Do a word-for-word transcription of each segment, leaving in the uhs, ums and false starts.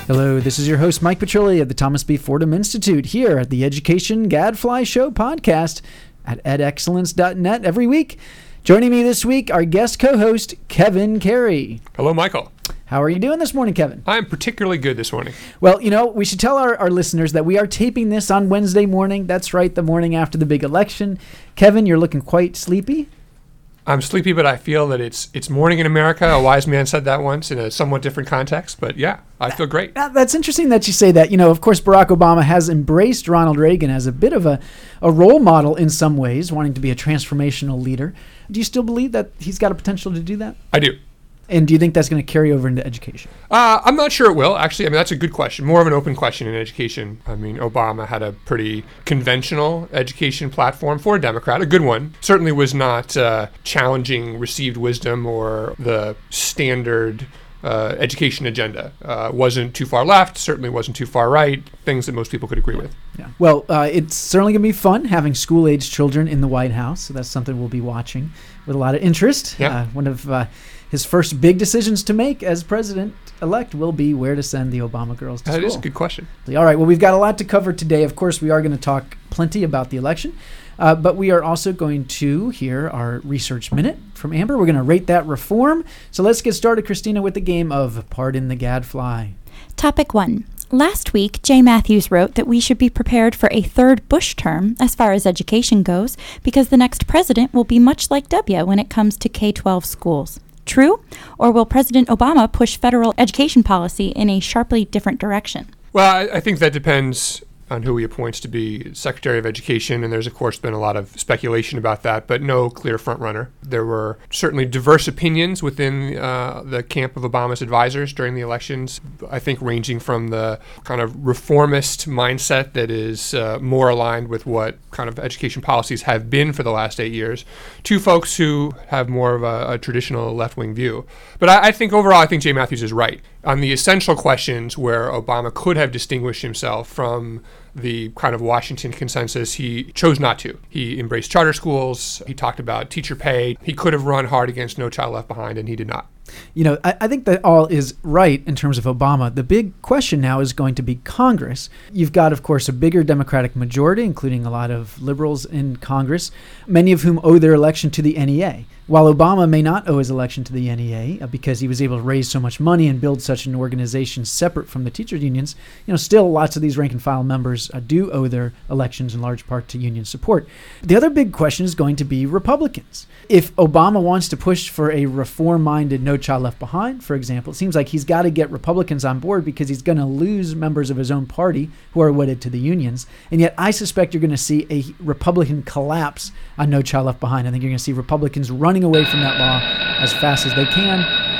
Hello, this is your host, Mike Petrilli of the Thomas B. Fordham Institute here at the Education Gadfly Show podcast at ed excellence dot net every week. Joining me this week, our guest co-host, Kevin Carey. Hello, Michael. How are you doing this morning, Kevin? I'm particularly good this morning. Well, you know, we should tell our, our listeners that we are taping this on Wednesday morning. That's right, the morning after the big election. Kevin, you're looking quite sleepy. I'm sleepy, but I feel that it's it's morning in America. A wise man said that once in a somewhat different context. But yeah, I feel great. Now, that's interesting that you say that. You know, of course, Barack Obama has embraced Ronald Reagan as a bit of a, a role model in some ways, wanting to be a transformational leader. Do you still believe that he's got a potential to do that? I do. And do you think that's going to carry over into education? Uh, I'm not sure it will, actually. I mean, that's a good question. More of an open question in education. I mean, Obama had a pretty conventional education platform for a Democrat, a good one. Certainly was not uh, challenging received wisdom or the standard uh, education agenda. Uh, wasn't too far left, certainly wasn't too far right, things that most people could agree with. Yeah. Well, uh, it's certainly going to be fun having school-age children in the White House, so that's something we'll be watching with a lot of interest. Yeah. Uh, one of uh, his first big decisions to make as president-elect will be where to send the Obama girls to That school. is a good question. All right. Well, we've got a lot to cover today. Of course, we are going to talk plenty about the election, uh, but we are also going to hear our Research Minute from Amber. We're going to rate that reform. So let's get started, Christina, with the game of Pardon the Gadfly. Topic one. Last week, Jay Matthews wrote that we should be prepared for a third Bush term as far as education goes, because the next president will be much like W when it comes to K twelve schools. True? Or will President Obama push federal education policy in a sharply different direction? Well, I, I think that depends on who he appoints to be Secretary of Education, and there's, of course, been a lot of speculation about that, but no clear frontrunner. There were certainly diverse opinions within uh, the camp of Obama's advisors during the elections, I think ranging from the kind of reformist mindset that is uh, more aligned with what kind of education policies have been for the last eight years, to folks who have more of a, a traditional left-wing view. But I, I think overall, I think Jay Matthews is right. On the essential questions where Obama could have distinguished himself from the kind of Washington consensus, he chose not to. He embraced charter schools. He talked about teacher pay. He could have run hard against No Child Left Behind, and he did not. You know, I, I think that all is right in terms of Obama. The big question now is going to be Congress. You've got, of course, a bigger Democratic majority, including a lot of liberals in Congress, many of whom owe their election to the N E A. While Obama may not owe his election to the N E A uh, because he was able to raise so much money and build such an organization separate from the teachers' unions, you know, still lots of these rank and file members uh, do owe their elections in large part to union support. The other big question is going to be Republicans. If Obama wants to push for a reform-minded No Child Left Behind, for example, it seems like he's got to get Republicans on board because he's going to lose members of his own party who are wedded to the unions. And yet I suspect you're going to see a Republican collapse on No Child Left Behind. I think you're going to see Republicans running away from that law as fast as they can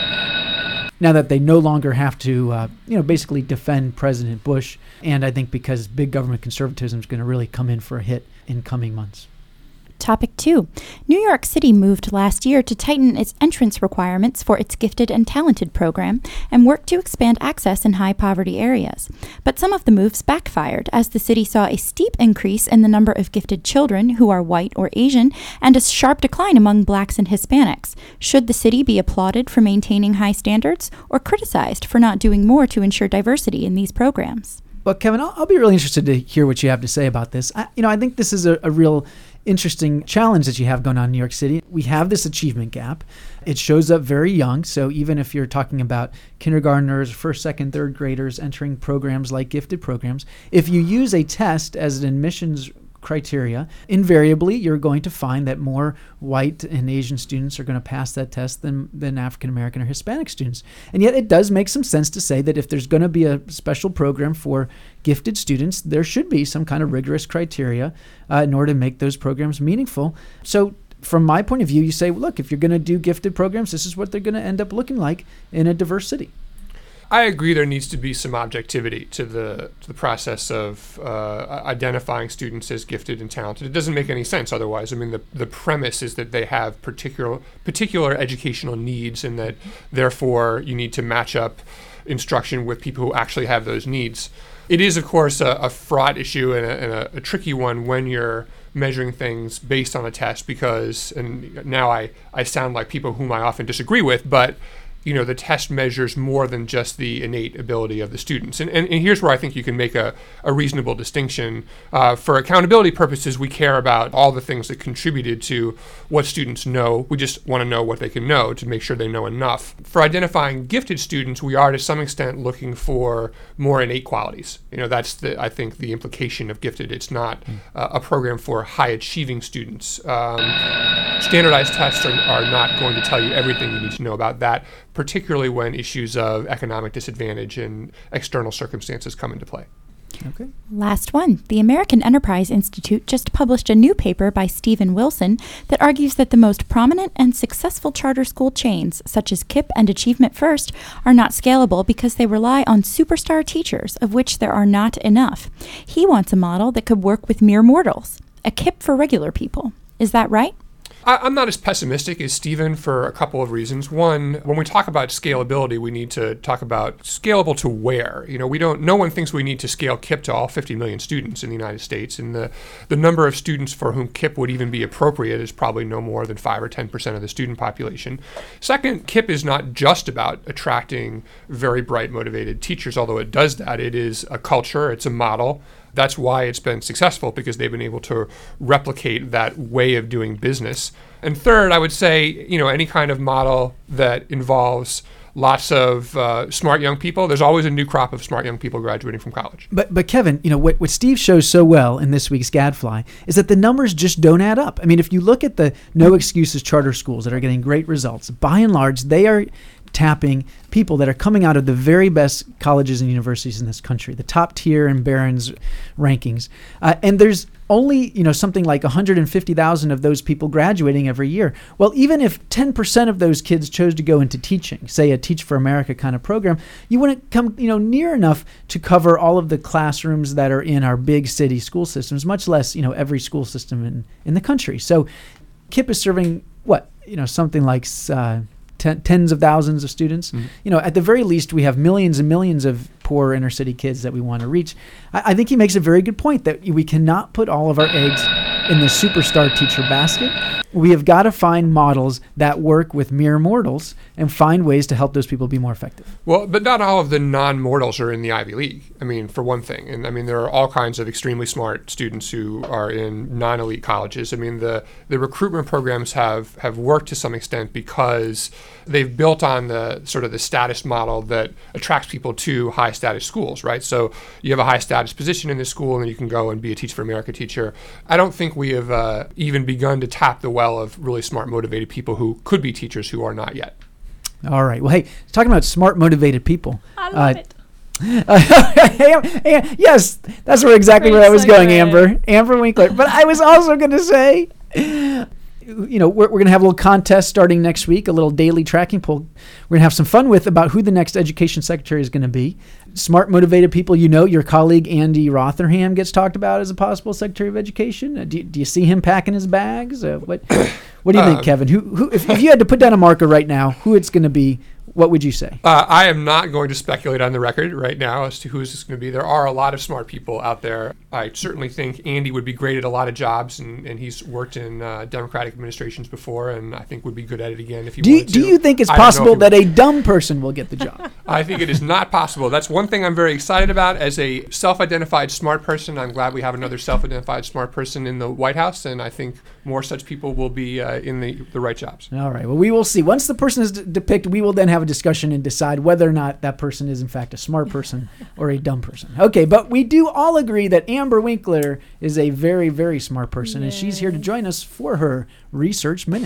now that they no longer have to, uh, you know, basically defend President Bush. And I think because big government conservatism is going to really come in for a hit in coming months. Topic two. New York City moved last year to tighten its entrance requirements for its Gifted and Talented program and work to expand access in high-poverty areas. But some of the moves backfired, as the city saw a steep increase in the number of gifted children who are white or Asian and a sharp decline among blacks and Hispanics. Should the city be applauded for maintaining high standards or criticized for not doing more to ensure diversity in these programs? Well, Kevin, I'll, I'll be really interested to hear what you have to say about this. I, you know, I think this is a, a real interesting challenge that you have going on in New York City. We have this achievement gap. It shows up very young. So even if you're talking about kindergartners, first, second, third graders entering programs like gifted programs, if you use a test as an admissions criteria, invariably you're going to find that more white and Asian students are going to pass that test than, than African American or Hispanic students. And yet it does make some sense to say that if there's going to be a special program for gifted students, there should be some kind of rigorous criteria uh, in order to make those programs meaningful. So from my point of view, you say, look, if you're going to do gifted programs, this is what they're going to end up looking like in a diverse city. I agree there needs to be some objectivity to the to the process of uh, identifying students as gifted and talented. It doesn't make any sense otherwise. I mean, the, the premise is that they have particular particular educational needs and that, therefore, you need to match up instruction with people who actually have those needs. It is, of course, a, a fraught issue and, a, and a, a tricky one when you're measuring things based on a test because, and now I, I sound like people whom I often disagree with, but you know, the test measures more than just the innate ability of the students. And, and, and here's where I think you can make a, a reasonable distinction. Uh, for accountability purposes, we care about all the things that contributed to what students know. We just want to know what they can know to make sure they know enough. For identifying gifted students, we are to some extent looking for more innate qualities. You know, that's the, I think, the implication of gifted. It's not uh, a program for high achieving students. Um, standardized tests are, are not going to tell you everything you need to know about that, particularly when issues of economic disadvantage and external circumstances come into play. Okay. Last one. The American Enterprise Institute just published a new paper by Stephen Wilson that argues that the most prominent and successful charter school chains, such as KIPP and Achievement First, are not scalable because they rely on superstar teachers, of which there are not enough. He wants a model that could work with mere mortals, a KIPP for regular people. Is that right? I, I'm not as pessimistic as Stephen for a couple of reasons. One, when we talk about scalability, we need to talk about scalable to where. You know, we don't. No one thinks we need to scale KIPP to all fifty million students in the United States, and the the number of students for whom KIPP would even be appropriate is probably no more than five or ten percent of the student population. Second, KIPP is not just about attracting very bright, motivated teachers, although it does that. It is a culture. It's a model. That's why it's been successful, because they've been able to replicate that way of doing business. And third, I would say, you know, any kind of model that involves lots of uh, smart young people, there's always a new crop of smart young people graduating from college. But but Kevin, you know, what, what Steve shows so well in this week's Gadfly is that the numbers just don't add up. I mean, if you look at the no excuses charter schools that are getting great results, by and large, they are tapping people that are coming out of the very best colleges and universities in this country, the top tier in Barron's rankings. Uh, and there's only, you know, something like one hundred fifty thousand of those people graduating every year. Well, even if ten percent of those kids chose to go into teaching, say a Teach for America kind of program, you wouldn't come, you know, near enough to cover all of the classrooms that are in our big city school systems, much less, you know, every school system in, in the country. So KIPP is serving what, you know, something like uh, Ten, tens of thousands of students. Mm-hmm. You know, at the very least, we have millions and millions of poor inner city kids that we want to reach. I, I think he makes a very good point that we cannot put all of our eggs in the superstar teacher basket. We have got to find models that work with mere mortals and find ways to help those people be more effective. Well, but not all of the non-mortals are in the Ivy League. I mean, for one thing. And I mean, there are all kinds of extremely smart students who are in non-elite colleges. I mean, the, the recruitment programs have, have worked to some extent because they've built on the sort of the status model that attracts people to high status schools, right? So you have a high status position in this school and you can go and be a Teach for America teacher. I don't think we have uh, even begun to tap the well of really smart, motivated people who could be teachers who are not yet. All right. Well, hey, talking about smart, motivated people. I love uh, it. uh, yes, that's where exactly Great where I was going, segue. Amber. Amber Winkler. But I was also going to say, you know, we're, we're going to have a little contest starting next week, a little daily tracking poll we're going to have some fun with about who the next education secretary is going to be. Smart, motivated people, you know, your colleague Andy Rotherham gets talked about as a possible secretary of education. Uh, do, do you see him packing his bags? Uh, what What do you uh, think, Kevin? Who, who if, if you had to put down a marker right now, who it's going to be, what would you say? Uh, I am not going to speculate on the record right now as to who is this going to be. There are a lot of smart people out there. I certainly think Andy would be great at a lot of jobs, and, and he's worked in uh, Democratic administrations before, and I think would be good at it again if he do you, wanted to. Do you think it's I don't know possible if he that would. a dumb person will get the job? I think it is not possible. That's one thing I'm very excited about. As a self-identified smart person, I'm glad we have another self-identified smart person in the White House, and I think more such people will be uh, in the, the right jobs. All right. Well, we will see. Once the person is d- depicted, we will then have a discussion and decide whether or not that person is in fact a smart person or a dumb person. Okay, but we do all agree that Amber Winkler is a very, very smart person, Yay. and she's here to join us for her Research Minute.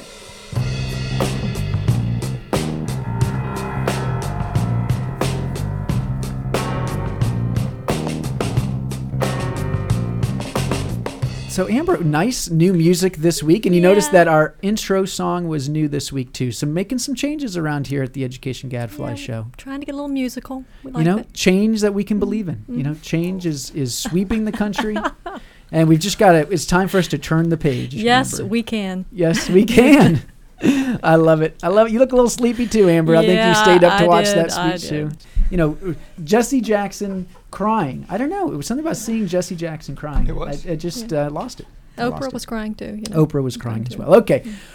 So Amber, nice new music this week, and you Yeah. noticed that our intro song was new this week too. So making some changes around here at the Education Gadfly Yeah, Show. Trying to get a little musical. We like You know, it. change that we can believe in. You know, change is is sweeping the country, and we've just got to. It's time for us to turn the page. Yes, Amber. we can. Yes, we can. I love it. I love it. You look a little sleepy too, Amber. I think you Yeah, stayed up to I watch did, that I speech too. did. You know, Jesse Jackson crying. I don't know. It was something about seeing Jesse Jackson crying. It was. I, I just uh, lost it. I lost Oprah it. was crying too. You know. Oprah was crying as too. well. Okay.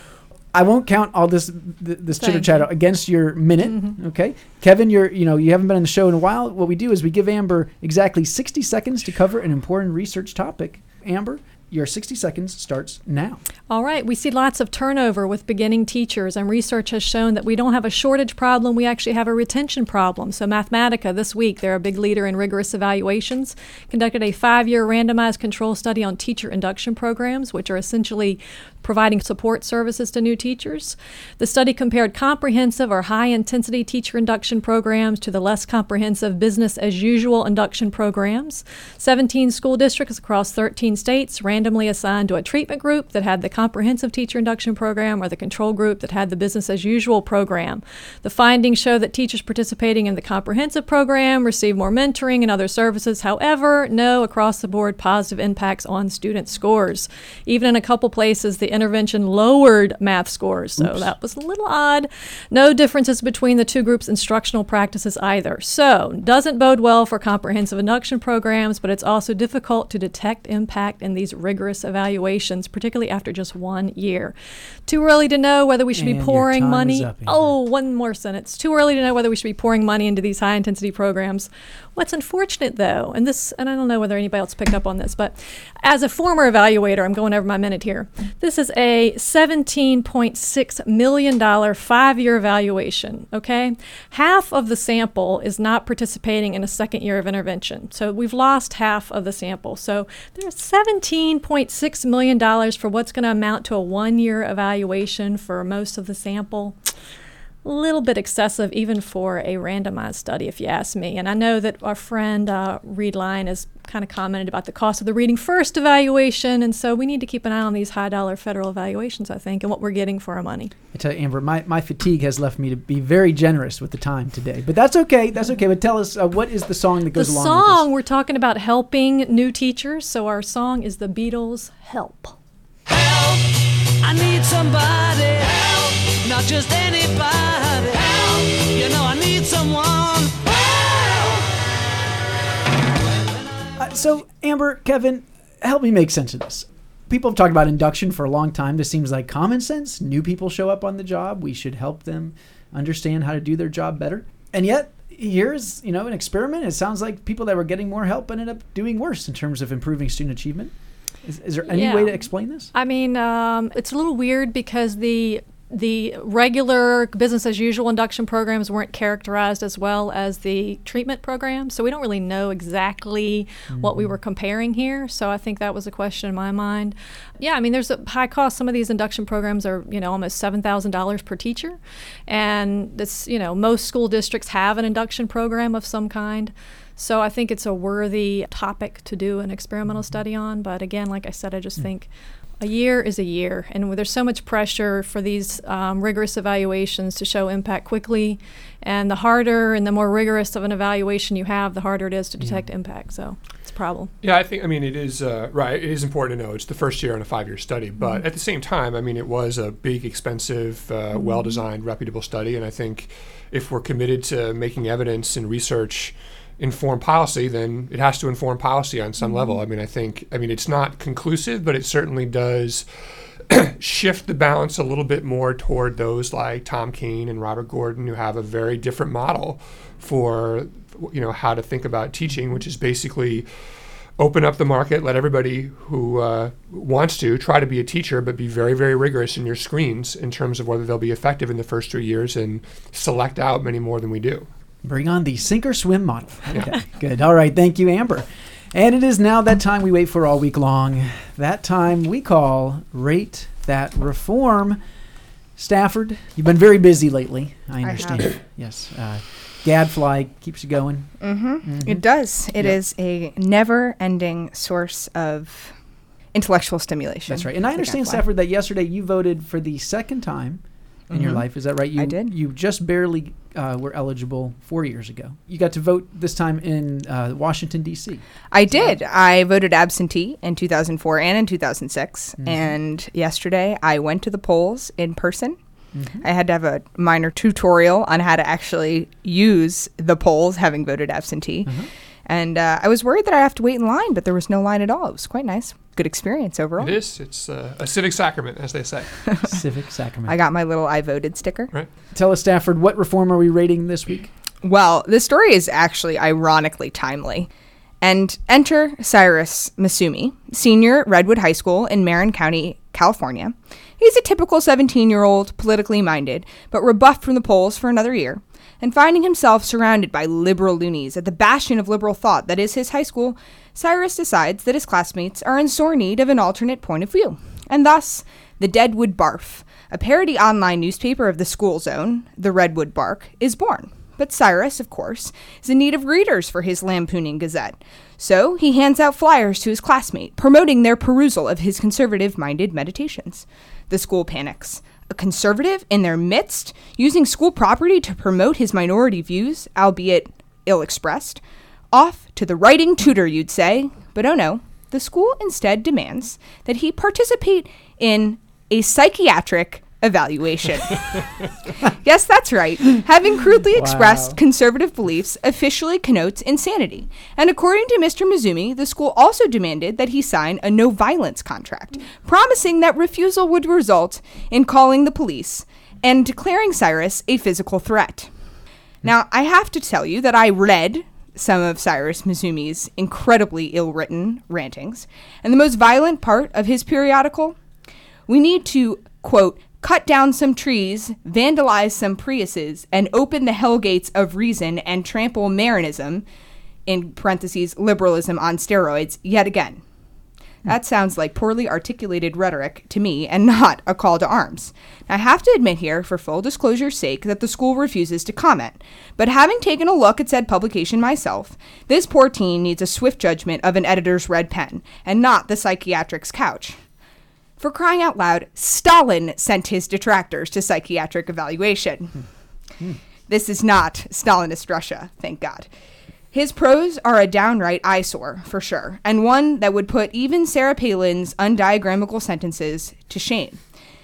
I won't count all this th- this Thank chitter chat you. against your minute. Mhm. Okay, Kevin, you're you know you haven't been on the show in a while. What we do is we give Amber exactly sixty seconds to cover an important research topic. Amber, your sixty seconds starts now. All right. We see lots of turnover with beginning teachers, and research has shown that we don't have a shortage problem. We actually have a retention problem. So Mathematica this week, they're a big leader in rigorous evaluations, conducted a five-year randomized control study on teacher induction programs, which are essentially providing support services to new teachers. The study compared comprehensive or high-intensity teacher induction programs to the less comprehensive business-as-usual induction programs. seventeen school districts across thirteen states randomly assigned to a treatment group that had the comprehensive teacher induction program or the control group that had the business-as-usual program. The findings show that teachers participating in the comprehensive program receive more mentoring and other services. However, no across-the-board positive impacts on student scores. Even in a couple places, the intervention lowered math scores, so Oops. that was a little odd. No differences between the two groups' instructional practices either. So, doesn't bode well for comprehensive induction programs, but it's also difficult to detect impact in these rigorous evaluations, particularly after just one year. Too early to know whether we should And be your pouring time is money. up, Amber. Oh, one more sentence. Too early to know whether we should be pouring money into these high-intensity programs. What's unfortunate, though, and this, and I don't know whether anybody else picked up on this, but as a former evaluator, I'm going over my minute here. This is a seventeen point six million dollars five-year evaluation, okay? Half of the sample is not participating in a second year of intervention. So we've lost half of the sample. So there's seventeen point six million dollars for what's going to amount to a one-year evaluation for most of the sample. A little bit excessive even for a randomized study, if you ask me. And I know that our friend uh, Reed Line has kind of commented about the cost of the Reading First evaluation, and so we need to keep an eye on these high-dollar federal evaluations, I think, and what we're getting for our money. I tell you, Amber, my, my fatigue has left me to be very generous with the time today. But that's okay. That's okay. But tell us, uh, what is the song that goes The along song, with we're talking about helping new teachers, so our song is the Beatles' Help. Help, I need somebody. Help, not just anybody. Help, you know I need someone. Help. Uh, so, Amber, Kevin, help me make sense of this. People have talked about induction for a long time. This seems like common sense. New people show up on the job. We should help them understand how to do their job better. And yet, here's, you know, an experiment. It sounds like people that were getting more help ended up doing worse in terms of improving student achievement. Is, is there any Yeah. way to explain this? I mean, um, it's a little weird because the the regular business as usual induction programs weren't characterized as well as the treatment programs, so we don't really know exactly mm-hmm. what we were comparing here. So I think that was a question in my mind. Yeah, I mean, there's a high cost. Some of these induction programs are, you know, almost seven thousand dollars per teacher, and this, you know, most school districts have an induction program of some kind. So I think it's a worthy topic to do an experimental study on. But again, like I said, I just mm. think a year is a year. And there's so much pressure for these um, rigorous evaluations to show impact quickly. And the harder and the more rigorous of an evaluation you have, the harder it is to detect yeah. impact. So it's a problem. Yeah, I think, I mean, it is, uh, right, it is important to know it's the first year in a five-year study. But mm-hmm. at the same time, I mean, it was a big, expensive, uh, mm-hmm. well-designed, reputable study. And I think if we're committed to making evidence and research inform policy, then it has to inform policy on some mm-hmm. level. I mean, I think, I mean, it's not conclusive, but it certainly does shift the balance a little bit more toward those like Tom Keene and Robert Gordon, who have a very different model for, you know, how to think about teaching, which is basically open up the market, let everybody who uh, wants to try to be a teacher, but be very, very rigorous in your screens in terms of whether they'll be effective in the first three years and select out many more than we do. Bring on the sink or swim model. Okay, good. All right. Thank you, Amber. And it is now that time we wait for all week long. That time we call Rate That Reform. Stafford, you've been very busy lately, I understand. I yes. Uh, Gadfly keeps you going. Mm-hmm. Mm-hmm. It does. It yep. is a never-ending source of intellectual stimulation. That's right. And I understand, Gadfly. Stafford, that yesterday you voted for the second time in mm-hmm. your life. Is that right? You, I did. You just barely uh, were eligible four years ago. You got to vote this time in uh, Washington, D C. I did. I voted absentee in two thousand four and in two thousand six. Mm-hmm. And yesterday I went to the polls in person. Mm-hmm. I had to have a minor tutorial on how to actually use the polls, having voted absentee. Mm-hmm. And uh, I was worried that I'd have to wait in line, but there was no line at all. It was quite nice. Good experience overall. It is. It's uh, a civic sacrament, as they say. Civic sacrament. I got my little I voted sticker. Right. Tell us, Stafford, what reform are we rating this week? Well, this story is actually ironically timely. And enter Cyrus Masumi, senior at Redwood High School in Marin County, California. He's a typical seventeen-year-old, politically minded, but rebuffed from the polls for another year. And finding himself surrounded by liberal loonies at the bastion of liberal thought that is his high school, Cyrus decides that his classmates are in sore need of an alternate point of view. And thus, the Deadwood Barf, a parody online newspaper of the school zone, the Redwood Bark, is born. But Cyrus, of course, is in need of readers for his lampooning gazette. So he hands out flyers to his classmate, promoting their perusal of his conservative-minded meditations. The school panics. A conservative in their midst, using school property to promote his minority views, albeit ill-expressed. Off to the writing tutor, you'd say. But oh no, the school instead demands that he participate in a psychiatric evaluation. Yes, that's right. Having crudely Wow. expressed conservative beliefs officially connotes insanity. And according to Mister Mizumi, the school also demanded that he sign a no-violence contract, promising that refusal would result in calling the police and declaring Cyrus a physical threat. Now, I have to tell you that I read some of Cyrus Mizumi's incredibly ill-written rantings, and the most violent part of his periodical, we need to, quote, cut down some trees, vandalize some Priuses, and open the hell gates of reason and trample Marinism, in parentheses, liberalism on steroids, yet again. That sounds like poorly articulated rhetoric to me and not a call to arms. I have to admit here, for full disclosure's sake, that the school refuses to comment. But having taken a look at said publication myself, this poor teen needs a swift judgment of an editor's red pen, and not the psychiatric's couch. For crying out loud, Stalin sent his detractors to psychiatric evaluation. Hmm. This is not Stalinist Russia, thank God. His prose are a downright eyesore, for sure, and one that would put even Sarah Palin's undiagrammable sentences to shame.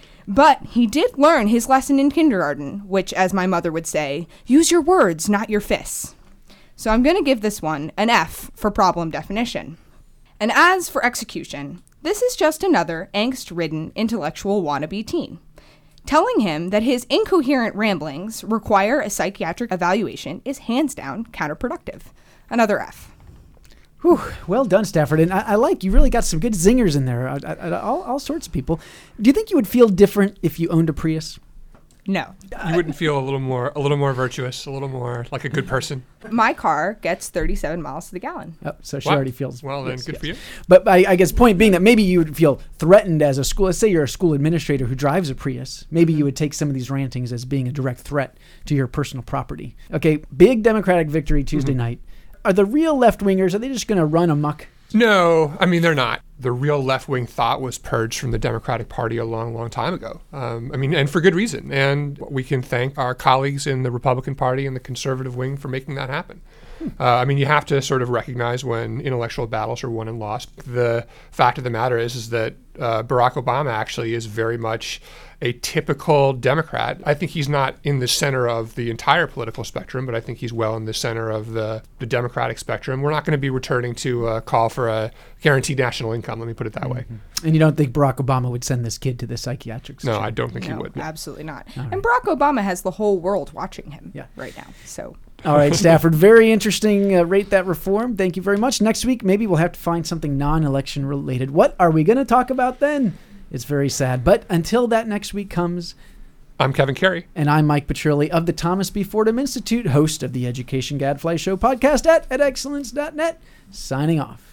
But he did learn his lesson in kindergarten, which, as my mother would say, use your words, not your fists. So I'm going to give this one an F for problem definition. And as for execution, this is just another angst-ridden intellectual wannabe teen. Telling him that his incoherent ramblings require a psychiatric evaluation is hands down counterproductive. Another F. Whew, well done, Stafford. And I, I like, you really got some good zingers in there. I, I, all, all sorts of people. Do you think you would feel different if you owned a Prius? No. You wouldn't feel a little more, a little more virtuous, a little more like a good person. My car gets thirty-seven miles to the gallon. Oh, so she What? already feels. Well, then, yes, good yes. for you. But I, I guess point being that maybe you would feel threatened as a school. Let's say you're a school administrator who drives a Prius. Maybe you would take some of these rantings as being a direct threat to your personal property. Okay, big Democratic victory Tuesday Mm-hmm. night. Are the real left-wingers, are they just going to run amok? No, I mean, they're not. The real left-wing thought was purged from the Democratic Party a long, long time ago. Um, I mean, and for good reason. And we can thank our colleagues in the Republican Party and the conservative wing for making that happen. Uh, I mean, you have to sort of recognize when intellectual battles are won and lost. The fact of the matter is, is that uh, Barack Obama actually is very much a typical Democrat. I think he's not in the center of the entire political spectrum, but I think he's well in the center of the, the Democratic spectrum. We're not going to be returning to a call for a guaranteed national income, let me put it that mm-hmm. way. And you don't think Barack Obama would send this kid to the psychiatric No, section? I don't think no, he would. No. Absolutely not. All right. And Barack Obama has the whole world watching him Yeah. right now. So. All right, Stafford, very interesting. Uh, rate that reform. Thank you very much. Next week, maybe we'll have to find something non-election related. What are we going to talk about then? It's very sad. But until that next week comes, I'm Kevin Carey. and I'm Mike Petrilli of the Thomas B. Fordham Institute, host of the Education Gadfly Show podcast at ed excellence dot net, signing off.